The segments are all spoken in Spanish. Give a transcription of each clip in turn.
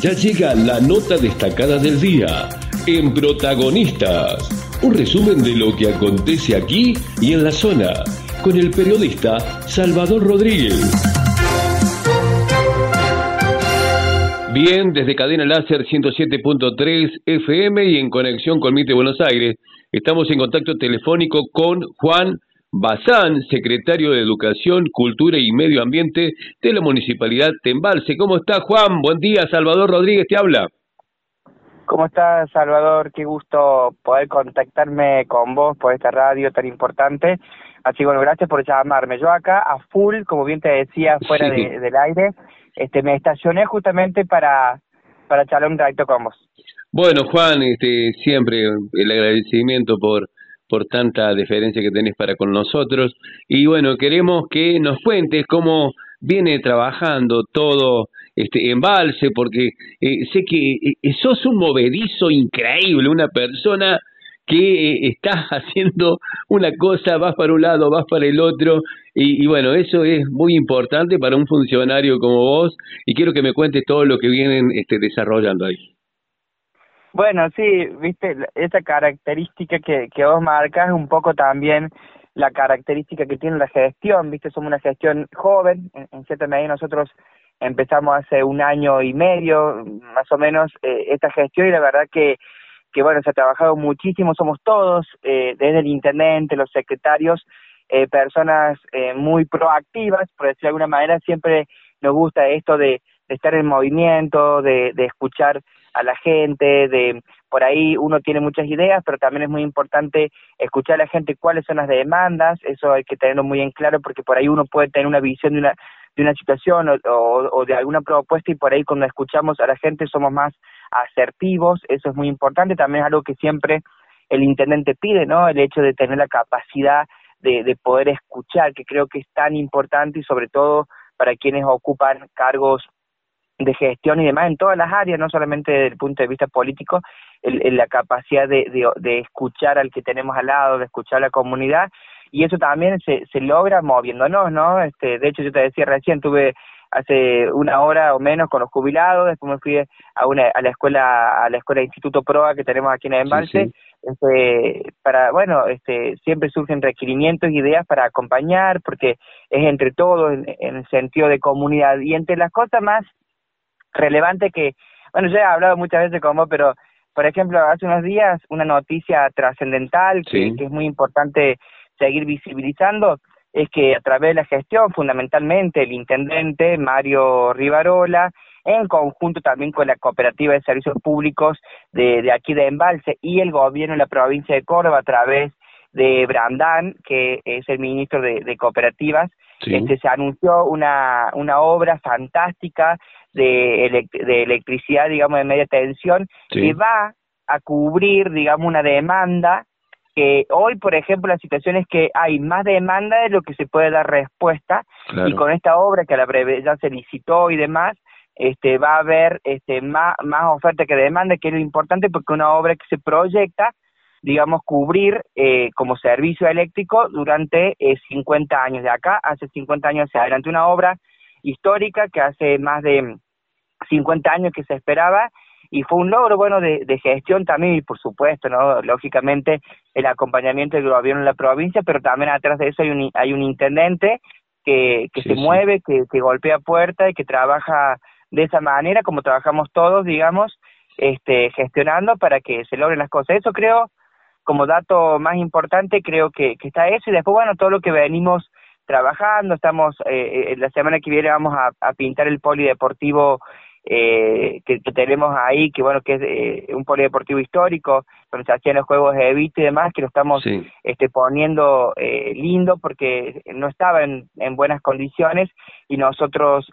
Ya llega la nota destacada del día en Protagonistas. Un resumen de lo que acontece aquí y en la zona, con el periodista Salvador Rodríguez. Bien, desde Cadena Láser 107.3 FM y en conexión con MIT de Buenos Aires, estamos en contacto telefónico con Juan Bazán, secretario de Educación, Cultura y Medio Ambiente de la Municipalidad de Embalse. ¿Cómo está, Juan? Buen día, Salvador Rodríguez te habla. ¿Cómo estás, Salvador? Qué gusto poder contactarme con vos por esta radio tan importante. Así que bueno, gracias por llamarme. Yo acá a full, como bien te decía, fuera Sí. del aire, me estacioné justamente para charlar un ratito con vos. Bueno, Juan, siempre el agradecimiento por tanta deferencia que tenés para con nosotros. Y bueno, queremos que nos cuentes cómo viene trabajando todo Embalse, porque sé que sos un movedizo increíble, una persona que estás haciendo una cosa, vas para un lado, vas para el otro, y bueno, eso es muy importante para un funcionario como vos, y quiero que me cuentes todo lo que vienen desarrollando ahí. Bueno, sí, viste, esa característica que vos marcas es un poco también la característica que tiene la gestión, viste, somos una gestión joven, en cierta medida nosotros empezamos hace 1 año y medio, más o menos, esta gestión, y la verdad que bueno, se ha trabajado muchísimo, somos todos, desde el intendente, los secretarios, personas muy proactivas, por decirlo de alguna manera. Siempre nos gusta esto de estar en movimiento, de escuchar a la gente, por ahí uno tiene muchas ideas, pero también es muy importante escuchar a la gente cuáles son las demandas. Eso hay que tenerlo muy en claro, porque por ahí uno puede tener una visión de una situación o de alguna propuesta, y por ahí cuando escuchamos a la gente somos más asertivos. Eso es muy importante. También es algo que siempre el intendente pide, ¿no? El hecho de tener la capacidad de poder escuchar, que creo que es tan importante, y sobre todo para quienes ocupan cargos de gestión y demás en todas las áreas, no solamente desde el punto de vista político, la capacidad de escuchar al que tenemos al lado, de escuchar a la comunidad, y eso también se logra moviéndonos, ¿no? De hecho, yo te decía recién, tuve hace 1 hora o menos con los jubilados, después me fui a la escuela Instituto Proa que tenemos aquí en Embalse. Sí. Siempre surgen requerimientos, ideas para acompañar, porque es entre todos, en el sentido de comunidad. Y entre las cosas más relevantes que, bueno, yo he hablado muchas veces con vos, pero por ejemplo, hace unos días una noticia trascendental que es muy importante seguir visibilizando, es que a través de la gestión, fundamentalmente el intendente Mario Rivarola, en conjunto también con la Cooperativa de Servicios Públicos de aquí de Embalse, y el gobierno de la provincia de Córdoba a través de Brandán, que es el ministro de Cooperativas, se anunció una obra fantástica de electricidad, digamos, de media tensión, que va a cubrir, digamos, una demanda que hoy, por ejemplo, la situación es que hay más demanda de lo que se puede dar respuesta. Claro. Y con esta obra que a la breve ya se licitó y demás, va a haber más oferta que demanda, que es lo importante, porque una obra que se proyecta, digamos, cubrir como servicio eléctrico durante 50 años. De acá, hace 50 años hacia adelante, una obra histórica que hace más de 50 años que se esperaba, y fue un logro, bueno, de gestión también, y por supuesto, ¿no? Lógicamente, el acompañamiento del gobierno de la provincia, pero también atrás de eso hay un intendente que se mueve, que golpea puertas y que trabaja de esa manera, como trabajamos todos, digamos, gestionando para que se logren las cosas. Eso creo, como dato más importante, creo que está eso, y después, bueno, todo lo que venimos trabajando. Estamos, la semana que viene vamos a pintar el polideportivo que tenemos ahí, que bueno, que es un polideportivo histórico, donde se hacían los juegos de Evita y demás, que lo estamos poniendo lindo, porque no estaba en buenas condiciones, y nosotros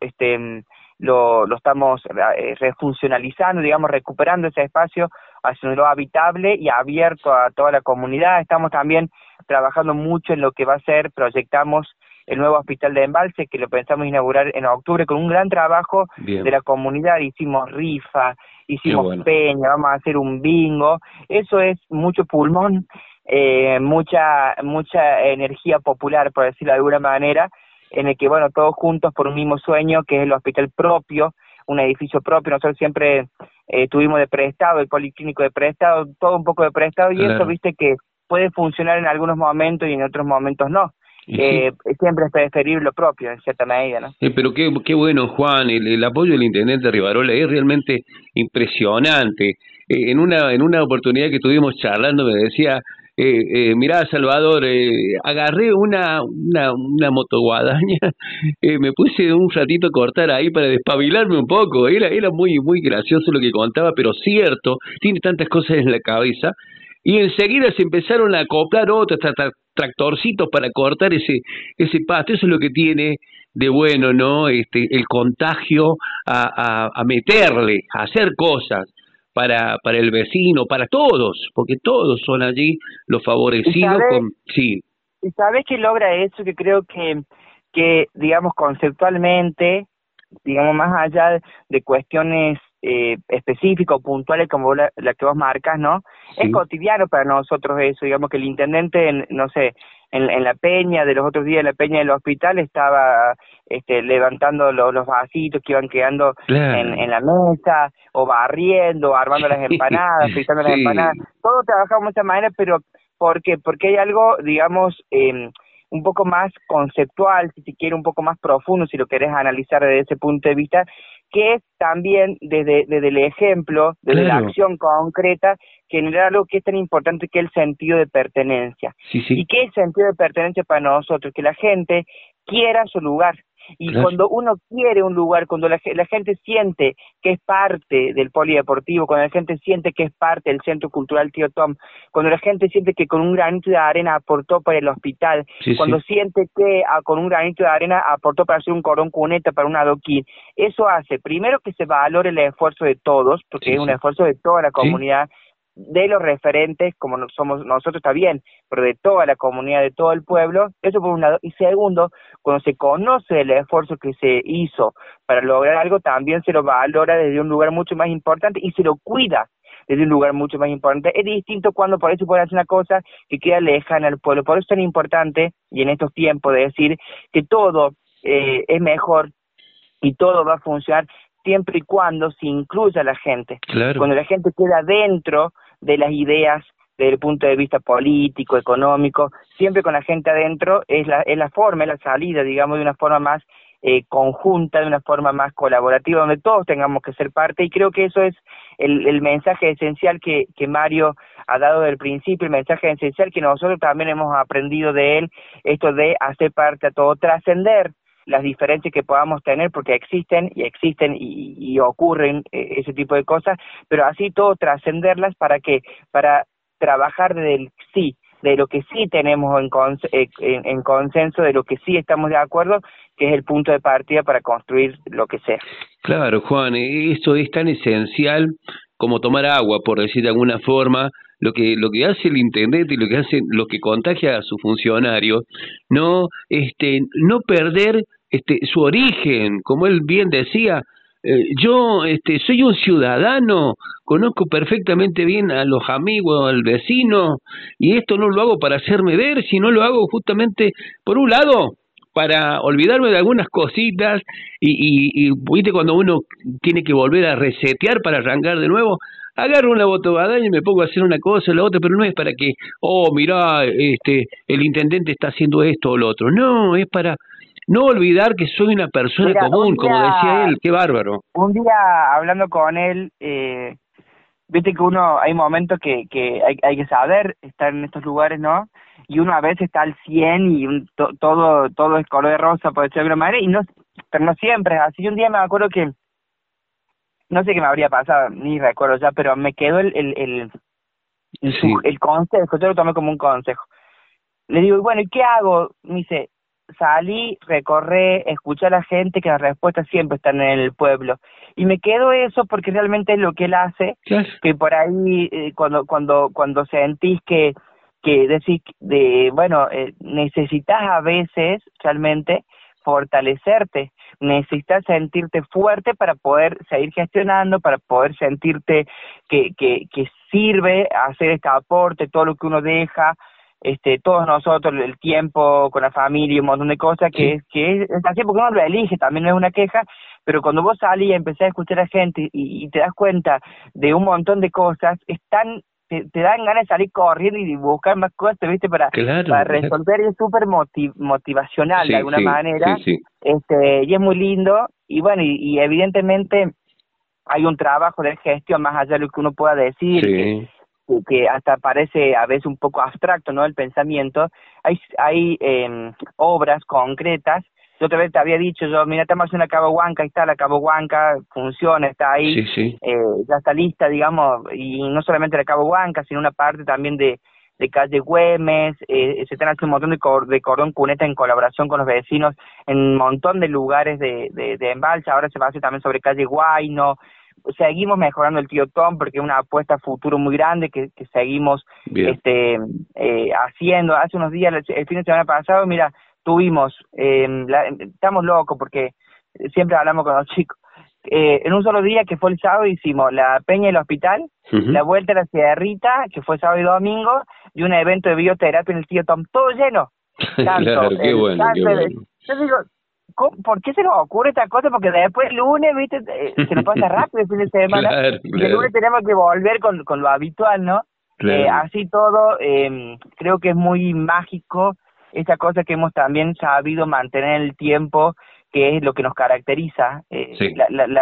lo estamos refuncionalizando, digamos, recuperando ese espacio, haciéndolo habitable y abierto a toda la comunidad. Estamos también trabajando mucho en lo que va a ser, proyectamos el nuevo hospital de Embalse, que lo pensamos inaugurar en octubre, con un gran trabajo de la comunidad. Hicimos rifa, hicimos peña, vamos a hacer un bingo. Eso es mucho pulmón, mucha energía popular, por decirlo de alguna manera, en el que, bueno, todos juntos por un mismo sueño, que es el hospital propio, un edificio propio, nosotros siempre tuvimos de prestado, el policlínico de prestado, todo un poco de prestado, y claro. eso, viste, que puede funcionar en algunos momentos y en otros momentos no. Y sí. Siempre es preferible lo propio, en cierta medida, ¿no? Pero qué bueno, Juan, el apoyo del intendente Rivarola es realmente impresionante. En una oportunidad que estuvimos charlando me decía, mirá, Salvador, agarré una motoguadaña, me puse un ratito a cortar ahí para despabilarme un poco. Era muy gracioso lo que contaba, pero cierto, tiene tantas cosas en la cabeza. Y enseguida se empezaron a acoplar otros tractorcitos para cortar ese pasto. Eso es lo que tiene de bueno, ¿no? El contagio a meterle, a hacer cosas para el vecino, para todos, porque todos son allí los ¿Y favorecidos sabes, con... Sí, y sabes que logra eso? Que creo que digamos, conceptualmente, digamos, más allá de cuestiones específicas o puntuales como la que vos marcas, ¿no? Es sí, cotidiano para nosotros eso, digamos que el intendente, no sé, en la peña de los otros días, en la peña del hospital, estaba levantando los vasitos que iban quedando claro. en la mesa, o barriendo, armando las empanadas, fritando las empanadas. Sí, Todos trabajamos de esa manera, pero ¿por qué? Porque hay algo, digamos, un poco más conceptual, si se quiere, un poco más profundo, si lo querés analizar desde ese punto de vista, que es también desde el ejemplo, desde la claro. acción concreta, generar algo que es tan importante que es el sentido de pertenencia. Sí, ¿Y sí, qué es el sentido de pertenencia para nosotros? Que la gente quiera su lugar. Y claro. cuando uno quiere un lugar, cuando la gente siente que es parte del polideportivo, cuando la gente siente que es parte del Centro Cultural Tío Tom, cuando la gente siente que con un granito de arena aportó para el hospital, Sí, cuando sí, siente que con un granito de arena aportó para hacer un cordón cuneta, para un adoquín, eso hace, primero, que se valore el esfuerzo de todos, porque sí, es un sí. esfuerzo de toda la Sí, comunidad, de los referentes, como somos nosotros, está bien, pero de toda la comunidad, de todo el pueblo, eso por un lado. Y segundo, cuando se conoce el esfuerzo que se hizo para lograr algo, también se lo valora desde un lugar mucho más importante y se lo cuida desde un lugar mucho más importante. Es distinto cuando por eso puede hacer una cosa que queda lejana al pueblo. Por eso es tan importante, y en estos tiempos, de decir que todo es mejor y todo va a funcionar siempre y cuando se incluya a la gente. claro. Cuando la gente queda dentro de las ideas desde el punto de vista político, económico, siempre con la gente adentro es la forma, es la salida, digamos, de una forma más conjunta, de una forma más colaborativa, donde todos tengamos que ser parte, y creo que eso es el mensaje esencial que Mario ha dado del principio, el mensaje esencial que nosotros también hemos aprendido de él, esto de hacer parte a todo, trascender las diferencias que podamos tener, porque existen y ocurren ese tipo de cosas, pero así todo trascenderlas para trabajar desde el sí, de lo que sí tenemos en consenso, de lo que sí estamos de acuerdo, que es el punto de partida para construir lo que sea. Claro, Juan, esto es tan esencial como tomar agua, por decir de alguna forma, lo que hace el intendente y lo que contagia a sus funcionarios, no perder su origen, como él bien decía, yo soy un ciudadano, conozco perfectamente bien a los amigos, al vecino, y esto no lo hago para hacerme ver, sino lo hago justamente, por un lado, para olvidarme de algunas cositas viste cuando uno tiene que volver a resetear para arrancar de nuevo, agarro una botobadaña y me pongo a hacer una cosa o la otra, pero no es para que, oh, mirá, el intendente está haciendo esto o lo otro, no, es para no olvidar que soy una persona Mira, común, como decía él, qué bárbaro. un día hablando con él, viste que uno, hay momentos que hay que saber estar en estos lugares, ¿no? Y uno a veces está al 100 y todo es color de rosa, por decirlo de alguna manera, pero no siempre es así. Un día me acuerdo que, no sé qué me habría pasado, ni recuerdo ya, pero me quedó Sí, el consejo, yo lo tomé como un consejo. Le digo, bueno, ¿y qué hago? Me dice, salí, recorré, escuché a la gente, que las respuestas siempre están en el pueblo. Y me quedo eso porque realmente es lo que él hace, claro, que por ahí cuando sentís que decís, bueno, necesitas a veces realmente fortalecerte, necesitas sentirte fuerte para poder seguir gestionando, para poder sentirte que sirve hacer este aporte, todo lo que uno deja, todos nosotros, el tiempo con la familia y un montón de cosas sí, que es así porque uno lo elige, también no es una queja, pero cuando vos salís y empezás a escuchar a gente y te das cuenta de un montón de cosas, te dan ganas de salir corriendo y buscar más cosas, ¿viste? Para Claro, claro. resolver, y es súper motivacional de Sí, alguna sí, sí, manera, sí, y es muy lindo, y bueno, y evidentemente hay un trabajo de gestión más allá de lo que uno pueda decir, sí, que hasta parece a veces un poco abstracto, ¿no? El pensamiento. Hay obras concretas. Yo otra vez te había dicho, mira, estamos haciendo la Cabo Huanca, ahí está la Cabo Huanca, funciona, está ahí, sí, sí, ya está lista, digamos, y no solamente la Cabo Huanca, sino una parte también de calle Güemes, se están haciendo un montón de cordón cuneta en colaboración con los vecinos en un montón de lugares de embalse. Ahora se va a hacer también sobre calle Guayno. Seguimos mejorando el Tío Tom porque es una apuesta a futuro muy grande que seguimos bien. haciendo. Hace unos días, el fin de semana pasado, mira, tuvimos, estamos locos porque siempre hablamos con los chicos. En un solo día, que fue el sábado, hicimos la Peña y el Hospital, la Ujú. Vuelta a la Sierrita, que fue sábado y domingo, y un evento de bioterapia en el Tío Tom, todo lleno. Tanto Claro, qué el bueno, qué cáncer. bueno. Yo digo, ¿por qué se nos ocurre esta cosa? Porque después el lunes, viste, se nos pasa rápido el fin de semana, Claro, y el claro, lunes tenemos que volver con lo habitual, ¿no? claro, Así todo, creo que es muy mágico esa cosa que hemos también sabido mantener en el tiempo, que es lo que nos caracteriza, sí,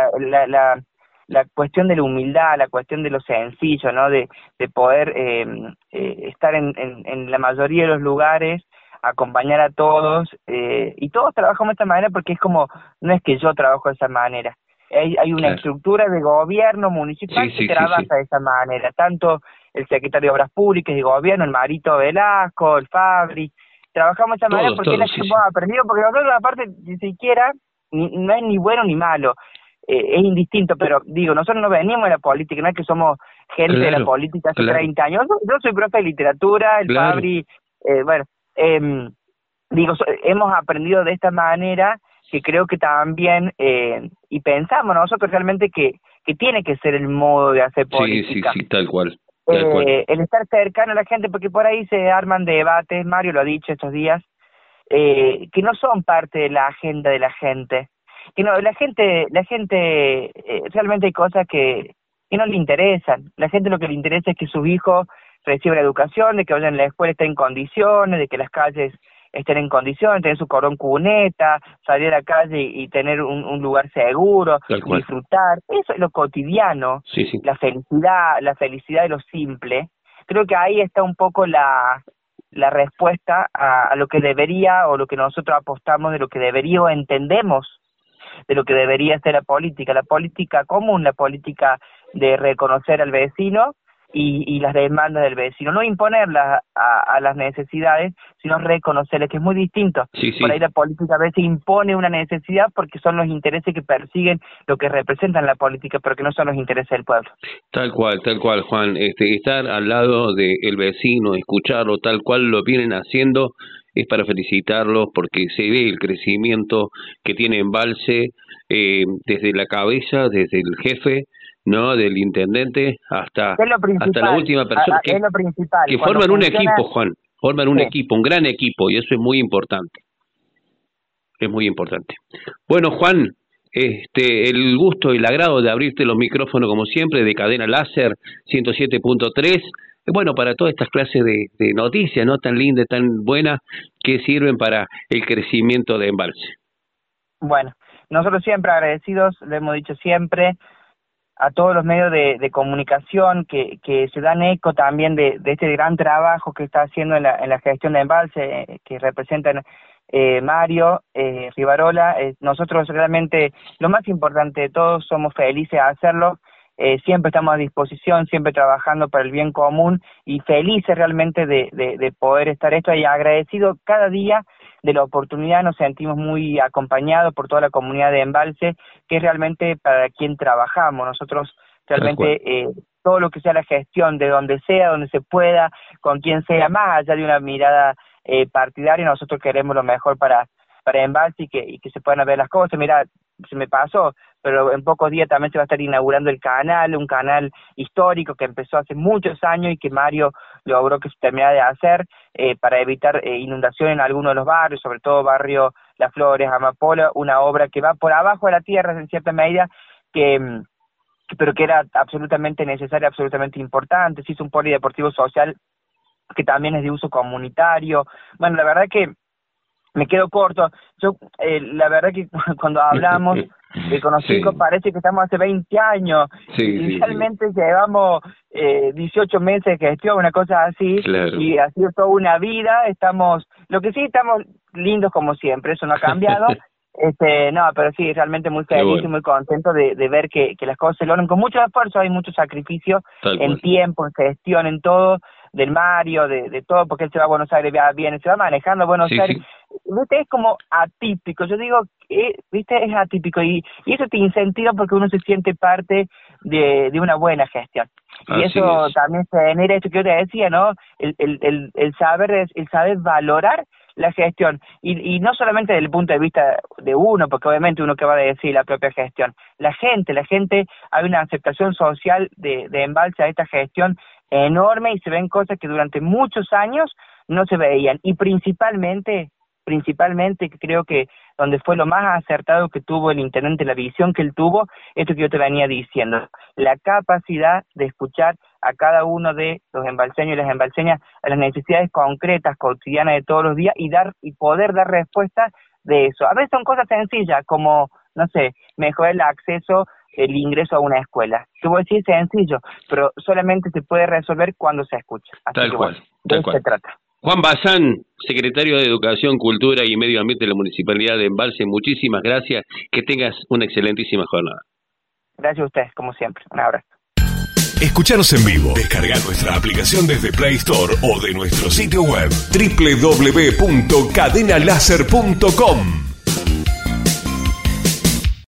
la cuestión de la humildad, la cuestión de lo sencillo, ¿no? De poder estar en la mayoría de los lugares, acompañar a todos, y todos trabajamos de esta manera porque es como, no es que yo trabajo de esa manera, hay una claro. estructura de gobierno Sí, municipal que sí, sí, sí. trabaja de esa manera, tanto el secretario de Obras Públicas y Gobierno, el Marito Velasco, el Fabri, trabajamos de esa manera Todos, porque es la todos, que sí, hemos sí. aprendido, porque nosotros aparte ni siquiera, no es ni bueno ni malo, es indistinto, pero digo, nosotros no venimos de la política, no es que somos gente de la Claro, política hace claro, 30 años. Yo soy profe de literatura, el claro. Fabri, bueno, digo, hemos aprendido de esta manera, que creo que también, y pensamos nosotros realmente que tiene que ser el modo de hacer Sí, sí, política. sí, tal cual, tal cual. El estar cercano a la gente, porque por ahí se arman debates, Mario lo ha dicho estos días, que no son parte de la agenda de la gente, que no, la gente realmente hay cosas que no le interesan. La gente lo que le interesa es que sus hijos reciban la educación, de que vayan a la escuela estén en condiciones, de que las calles estén en condiciones, tener su cordón cuneta, salir a la calle y tener un lugar seguro, Tal cual. disfrutar. Eso es lo cotidiano, Sí, sí. la felicidad de lo simple. Creo que ahí está un poco la respuesta a lo que debería, o lo que nosotros apostamos de lo que debería o entendemos de lo que debería ser la política común, la política de reconocer al vecino y las demandas del vecino, no imponerlas a las necesidades, sino reconocerlas, que es muy distinto. Sí, Por sí. ahí la política a veces impone una necesidad porque son los intereses que persiguen lo que representan la política, pero que no son los intereses del pueblo. Tal cual, Juan. Estar al lado del vecino, escucharlo tal cual lo vienen haciendo, es para felicitarlos porque se ve el crecimiento que tiene Embalse, desde la cabeza, desde el jefe, ¿no? Del intendente Es lo hasta la principal, última persona, es lo principal. que Cuando forman un funciona, equipo, Juan, forman un sí. equipo, un gran equipo, y eso es muy importante. Es muy importante. Bueno, Juan, el gusto y el agrado de abrirte los micrófonos como siempre de Cadena Láser 107.3, bueno, para todas estas clases de noticias, ¿no? Tan lindas, tan buenas, que sirven para el crecimiento de Embalse. Bueno, nosotros siempre agradecidos, lo hemos dicho siempre, a todos los medios de comunicación que se dan eco también de este gran trabajo que está haciendo en la gestión de embalse, que representan Mario, Rivarola. Nosotros realmente, lo más importante de todos, somos felices de hacerlo. Siempre estamos a disposición, siempre trabajando para el bien común y felices realmente de poder estar esto, y agradecido cada día de la oportunidad. Nos sentimos muy acompañados por toda la comunidad de Embalse, que es realmente para quien trabajamos. Nosotros Tal cual. realmente, todo lo que sea la gestión, de donde sea, donde se pueda, con quien sea, más allá de una mirada partidaria, nosotros queremos lo mejor para Embalse, y que se puedan ver las cosas. Mira, se me pasó, pero en pocos días también se va a estar inaugurando el canal, un canal histórico que empezó hace muchos años y que Mario logró que se terminara de hacer, para evitar inundación en algunos de los barrios, sobre todo barrio las flores, amapola, una obra que va por abajo de la tierra en cierta medida, pero que era absolutamente necesaria, absolutamente importante. Se hizo un polideportivo social que también es de uso comunitario. Bueno, la verdad que me quedo corto. Yo, la verdad que cuando hablamos con los chicos parece que estamos hace 20 años. Y realmente llevamos 18 meses de gestión, una cosa así. Claro. Y ha sido toda una vida. Lo que sí, estamos lindos como siempre, eso no ha cambiado. No, pero sí, realmente muy feliz y muy contento de ver que las cosas se logran con mucho esfuerzo, hay mucho sacrificio en tiempo, en gestión, en todo, del Mario, de todo, porque él se va a Buenos Aires, viene, se va manejando a Buenos Aires. ¿Viste? Es como atípico, yo digo, ¿viste? Es atípico y eso te incentiva porque uno se siente parte de una buena gestión. Y así eso es. también se genera esto que yo te decía, ¿no? El saber valorar la gestión, y no solamente desde el punto de vista de uno, porque obviamente uno que va a decir la propia gestión, la gente, hay una aceptación social de Embalse a esta gestión enorme, y se ven cosas que durante muchos años no se veían, y principalmente creo que donde fue lo más acertado que tuvo el intendente, la visión que él tuvo, esto que yo te venía diciendo, la capacidad de escuchar a cada uno de los embalseños y las embalseñas a las necesidades concretas, cotidianas de todos los días, y poder dar respuestas de eso. A veces son cosas sencillas, como, no sé, mejorar el acceso, el ingreso a una escuela. Que vos decís sencillo, pero solamente se puede resolver cuando se escucha. Así tal que cual, bueno, de eso se trata. Juan Bazán, secretario de Educación, Cultura y Medio Ambiente de la Municipalidad de Embalse, muchísimas gracias. Que tengas una excelentísima jornada. Gracias a ustedes, como siempre. Un abrazo. Escuchanos en vivo. Descarga nuestra aplicación desde Play Store o de nuestro sitio web www.cadenalaser.com.